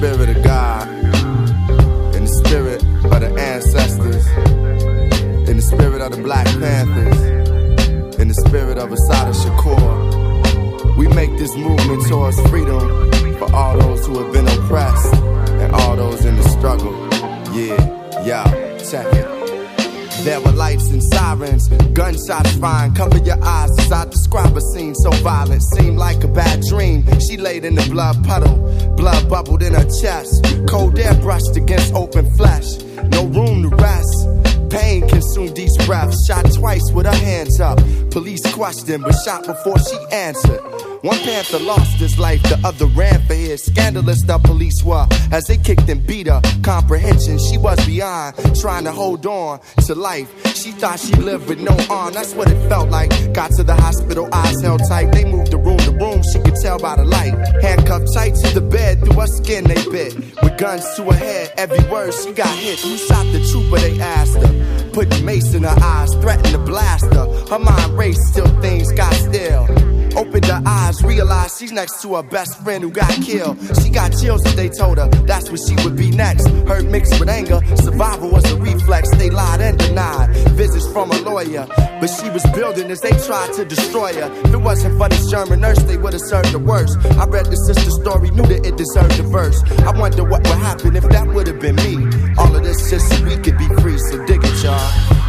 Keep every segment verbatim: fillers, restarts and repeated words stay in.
spirit of God, in the spirit of the ancestors, in the spirit of the Black Panthers, in the spirit of Assata Shakur, we make this movement towards freedom for all those who have been oppressed and all those in the struggle. Yeah, yeah, check it. There were lights and sirens, gunshots flying. Cover your eyes as I describe a scene so violent, seemed like a bad dream. She laid in the blood puddle, blood bubbled in her chest. Cold air brushed against open flesh, no room to rest. Pain consumed each breath, shot twice with her hands up. Police questioned, but shot before she answered. One Panther lost his life, the other ran for his. Scandalous the police were, as they kicked and beat her. Comprehension, she was beyond, trying to hold on to life. She thought she lived with no arm, that's what it felt like. Got to the hospital, eyes held tight. They moved the room to room, she could tell by the light. Handcuffed tight to the bed, through her skin they bit. With guns to her head, every word she got hit. Who shot the trooper, they asked her. Put mace in her eyes, threatened to blast her. Her mind raced till things got still. Opened her eyes, realized she's next to her best friend who got killed. She got chills as they told her that's what she would be next. Hurt mixed with anger, survival was a reflex. They lied and denied visits from a lawyer, but she was building as they tried to destroy her. If it wasn't for this German nurse, they would have served her worse. I read the sister's story, knew that it deserved a verse. I wonder what would happen if that would have been me. All of this just so we could be free, so dig it, y'all.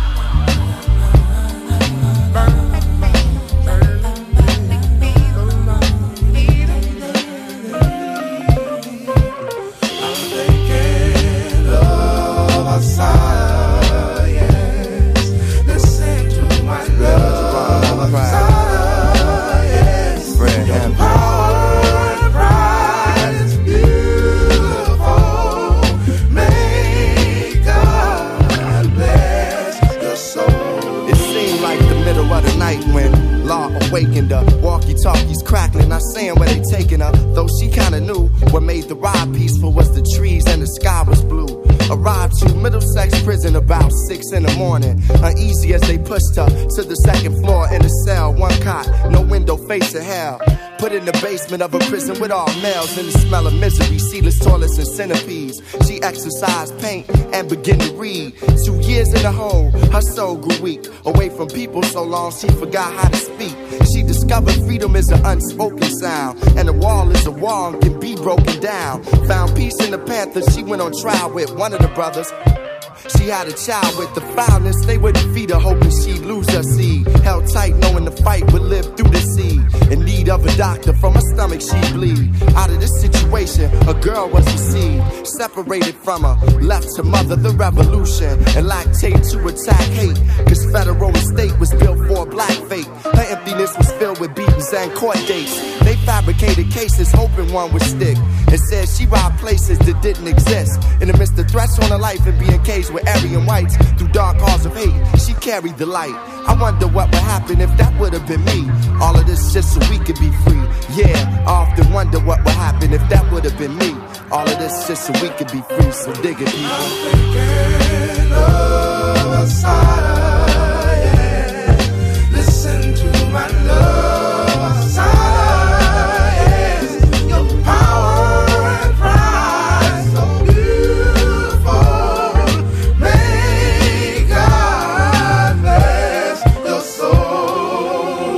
Awakened her, walkie-talkies crackling, not saying where they taking her. Though she kinda knew what made the ride peaceful was the trees and the sky was blue. Arrived to Middlesex prison about six in the morning. Uneasy as they pushed her to the second floor in a cell, one cot, no window facing hell. Put in the basement of a prison with all males in the smell of misery, sealess toilets and centipedes. She exercised, paint, and began to read. Two years in the hole, her soul grew weak. Away from people so long, she forgot how to speak. She discovered freedom is an unspoken sound, and a wall is a wall and can be broken down. Found peace in the Panthers, she went on trial with one of the brothers. She had a child with the foulness, they wouldn't feed her, hoping she'd lose her seed. Held tight, knowing the fight would live through the seed. In need of a doctor, from her stomach she'd bleed. Out of this situation, a girl was received. Separated from her, left to mother the revolution. And lactate to attack hate, cause federal estate was built for a black fate. Her emptiness was filled with beatings and court dates. They fabricated cases, hoping one would stick. And said she robbed places that didn't exist. In the midst of threats on her life and being caged with Aryan whites, through dark halls of hate, she carried the light. I wonder what would happen if that would have been me. All of this just so we could be free. Yeah, I often wonder what would happen if that would have been me. All of this just so we could be free. So dig it, people. I'm thinking of a science. Listen to my love science. Your power and pride so beautiful. May God bless your soul.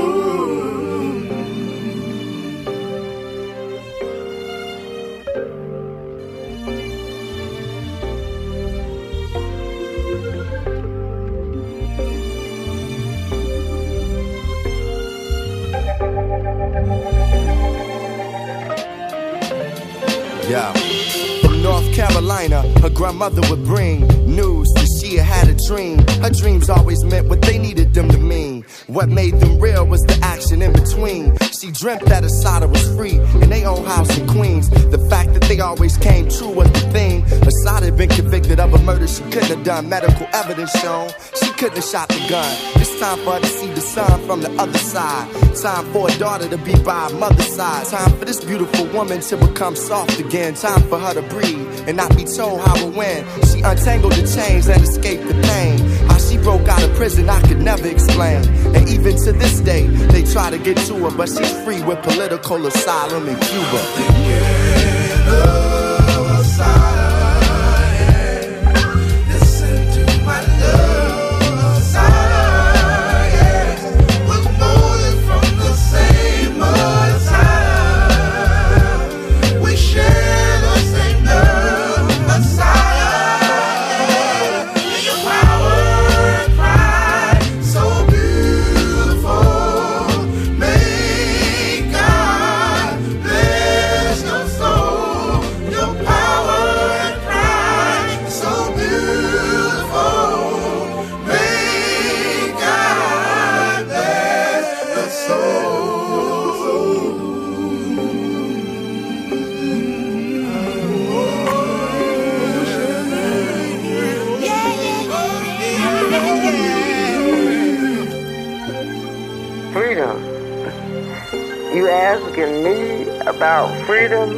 Yeah. From North Carolina, her grandmother would bring news that she had had a dream. Her dreams always meant what they needed them to mean. What made them real was the action in between. She dreamt that Assata was free in their own house in Queens. The fact that they always came true was the thing. Assata had been convicted of a murder she couldn't have done. Medical evidence shown she couldn't have shot the gun. It's time for her to see the sun from the other side. Time for a daughter to be by her mother's side. Time for this beautiful woman to become soft again. Time for her to breathe and not be told how or when. She untangled the chains and escaped the pain. How she broke out of prison I could never explain. And even to this day they try to get to her, but she's free with political asylum in Cuba. Yeah, asking me about freedom,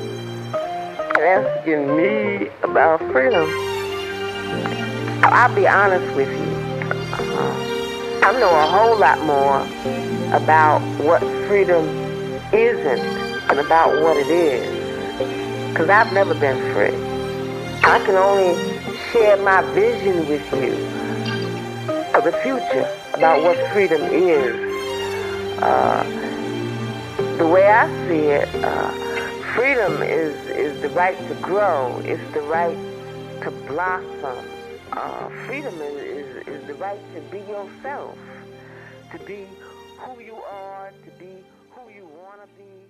asking me about freedom, I'll be honest with you. Uh, I know a whole lot more about what freedom isn't and about what it is, because I've never been free. I can only share my vision with you of the future about what freedom is. Uh, the way I see it, uh, freedom is, is the right to grow. It's the right to blossom. Uh, freedom is, is, is the right to be yourself, to be who you are, to be who you want to be.